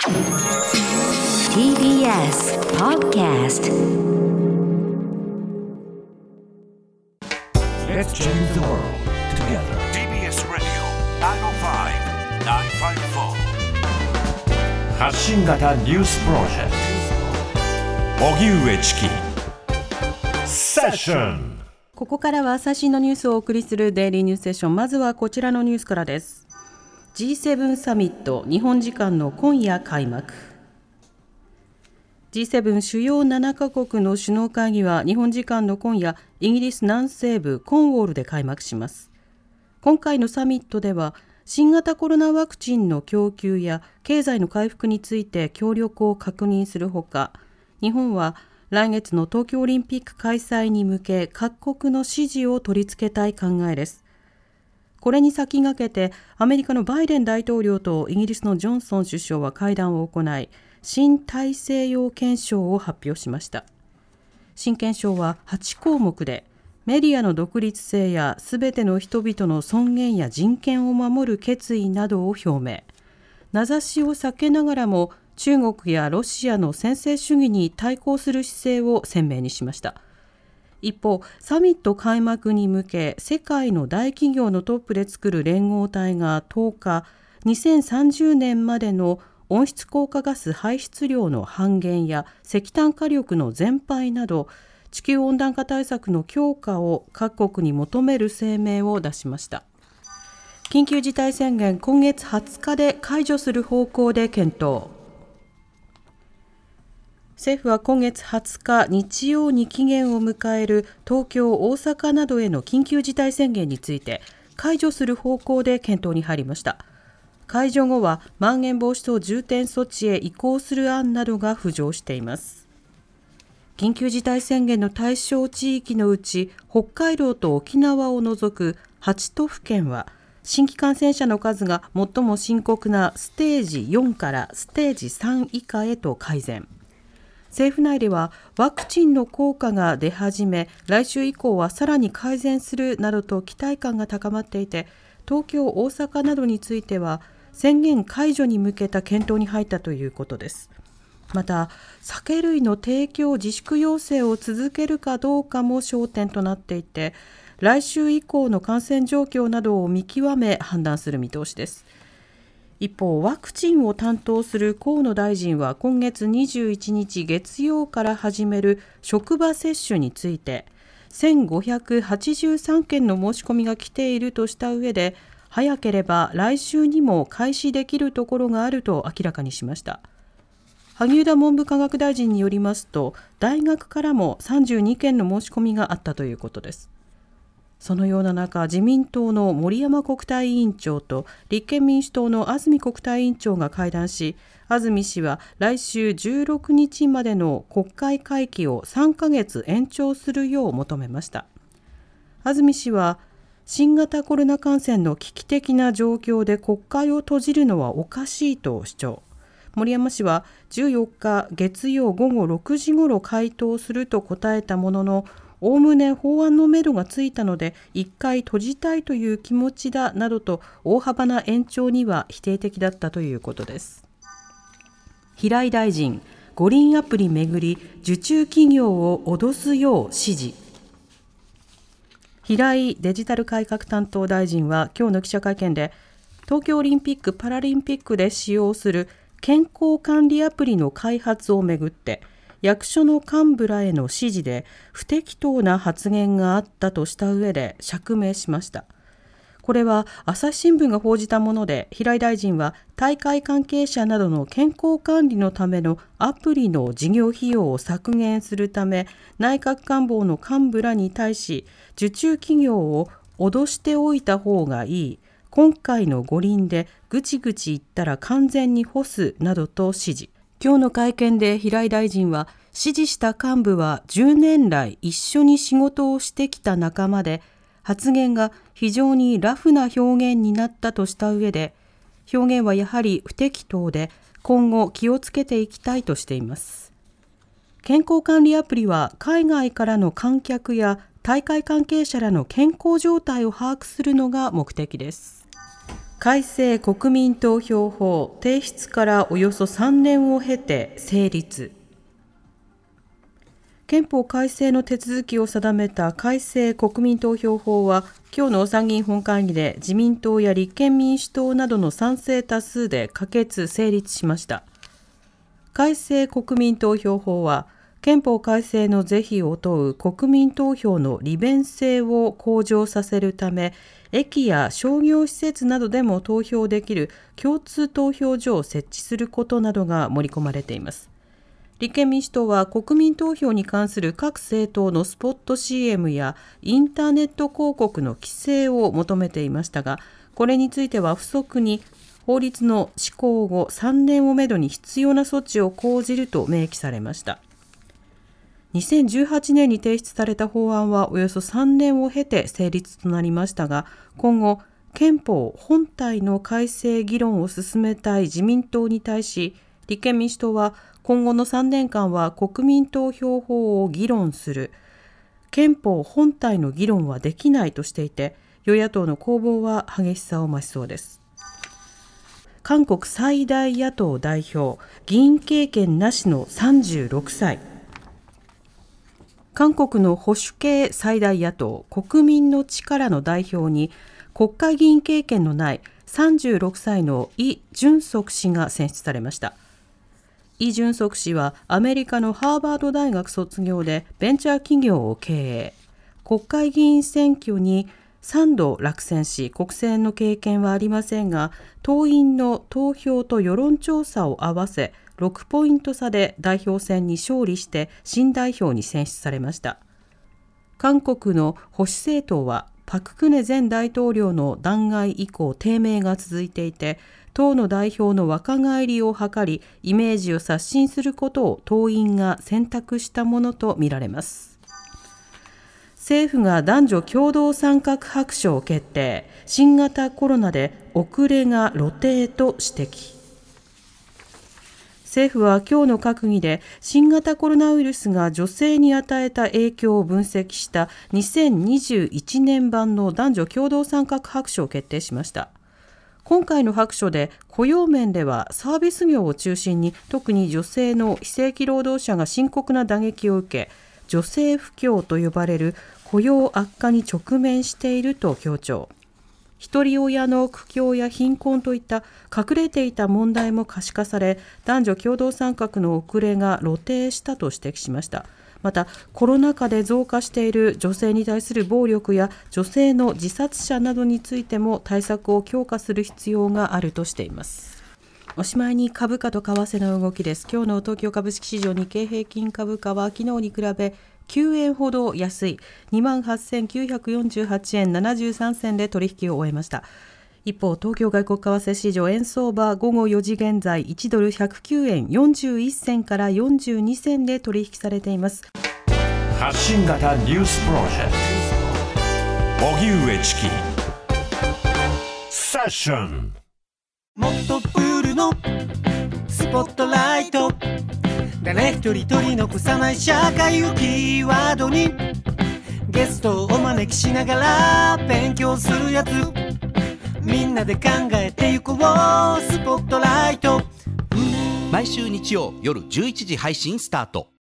TBS Podcast. Let's change the world together. TBS Radio 905-954 発信型ニュースプロジェクト荻上チキセッション。 ここからは最新のニュースをお送りするデイリーニュースセッション。まずはこちらのニュースからです。 G7 サミット日本時間の今夜開幕。 G7 主要7カ国の首脳会議は日本時間の今夜イギリス南西部コーンウォールで開幕します。今回のサミットでは新型コロナワクチンの供給や経済の回復について協力を確認するほか、日本は来月の東京オリンピック開催に向け各国の支持を取り付けたい考えです。これに先駆けてアメリカのバイデン大統領とイギリスのジョンソン首相は会談を行い、新大西洋憲章を発表しました。新憲章は8項目で、メディアの独立性やすべての人々の尊厳や人権を守る決意などを表明。名指しを避けながらも中国やロシアの専制主義に対抗する姿勢を鮮明にしました。一方、サミット開幕に向け世界の大企業のトップで作る連合体が10日、2030年までの温室効果ガス排出量の半減や石炭火力の全廃など地球温暖化対策の強化を各国に求める声明を出しました。緊急事態宣言今月20日で解除する方向で検討。政府は今月20日日曜に期限を迎える東京、大阪などへの緊急事態宣言について解除する方向で検討に入りました。解除後はまん延防止等重点措置へ移行する案などが浮上しています。緊急事態宣言の対象地域のうち北海道と沖縄を除く8都府県は新規感染者の数が最も深刻なステージ4からステージ3以下へと改善。政府内ではワクチンの効果が出始め、来週以降はさらに改善するなどと期待感が高まっていて、東京、大阪などについては宣言解除に向けた検討に入ったということです。また、酒類の提供自粛要請を続けるかどうかも焦点となっていて、来週以降の感染状況などを見極め判断する見通しです。一方、ワクチンを担当する河野大臣は今月21日月曜から始める職場接種について1583件の申し込みが来ているとした上で、早ければ来週にも開始できるところがあると明らかにしました。萩生田文部科学大臣によりますと、大学からも32件の申し込みがあったということです。そのような中、自民党の森山国対委員長と立憲民主党の安住国対委員長が会談し、安住氏は来週16日までの国会会期を3ヶ月延長するよう求めました。安住氏は、新型コロナ感染の危機的な状況で国会を閉じるのはおかしいと主張。森山氏は14日月曜午後6時ごろ回答すると答えたものの、おおむね法案のめどがついたので一回閉じたいという気持ちだなどと大幅な延長には否定的だったということです。平井大臣、五輪アプリめぐり受注企業を脅すよう指示。平井デジタル改革担当大臣は今日の記者会見で、東京オリンピック・パラリンピックで使用する健康管理アプリの開発をめぐって役所の幹部らへの指示で不適当な発言があったとした上で釈明しました。これは朝日新聞が報じたもので、平井大臣は大会関係者などの健康管理のためのアプリの事業費用を削減するため、内閣官房の幹部らに対し受注企業を脅しておいた方がいい、今回の五輪でぐちぐち言ったら完全に干すなどと指示。今日の会見で平井大臣は、指示した幹部は10年来一緒に仕事をしてきた仲間で、発言が非常にラフな表現になったとした上で、表現はやはり不適当で今後気をつけていきたいとしています。健康管理アプリは海外からの観客や大会関係者らの健康状態を把握するのが目的です。 改正国民投票法提出からおよそ3年を経て成立。憲法改正の手続きを定めた改正国民投票法は、今日の参議院本会議で自民党や立憲民主党などの賛成多数で可決・成立しました。改正国民投票法は、憲法改正の是非を問う国民投票の利便性を向上させるため、駅や商業施設などでも投票できる共通投票所を設置することなどが盛り込まれています。立憲民主党は国民投票に関する各政党のスポット CM やインターネット広告の規制を求めていましたが、これについては付則に法律の施行後3年をめどに必要な措置を講じると明記されました。2018年に提出された法案はおよそ3年を経て成立となりましたが、今後憲法本体の改正議論を進めたい自民党に対し、立憲民主党は今後の3年間は国民投票法を議論する、憲法本体の議論はできないとしていて、与野党の攻防は激しさを増しそうです。韓国最大野党代表、議員経験なしの36歳。韓国の保守系最大野党、国民の力の代表に国会議員経験のない36歳のイ・ジュンソク氏が選出されました。イ・ジュンソク氏はアメリカのハーバード大学卒業でベンチャー企業を経営。国会議員選挙に3度落選し、国選の経験はありませんが、党員の投票と世論調査を合わせ6ポイント差で代表選に勝利して新代表に選出されました。韓国の保守政党はパク・クネ前大統領の弾劾以降低迷が続いていて、党の代表の若返りを図り、イメージを刷新することを党員が選択したものとみられます。政府が男女共同参画白書を決定。新型コロナで遅れが露呈と指摘。政府は今日の閣議で新型コロナウイルスが女性に与えた影響を分析した2021年版の男女共同参画白書を決定しました。今回の白書で雇用面ではサービス業を中心に特に女性の非正規労働者が深刻な打撃を受け、女性不況と呼ばれる雇用悪化に直面していると強調。一人親の苦境や貧困といった隠れていた問題も可視化され、男女共同参画の遅れが露呈したと指摘しました。また、コロナ禍で増加している女性に対する暴力や女性の自殺者などについても対策を強化する必要があるとしています。おしまいに株価と為替の動きです。今日の東京株式市場日経平均株価は昨日に比べ9円ほど安い 28,948 円73銭で取引を終えました。一方、東京外国為替市場円相場午後4時現在1ドル109円41銭から42銭で取引されています。 発信型ニュースプロジェクト荻上チキセッション。 もっとプールのスポットライト、誰一人取り残さない社会をキーワードにゲストをお招きしながら勉強するやつ、みんなで考えてゆこうスポットライト。 毎週日曜夜11時配信スタート。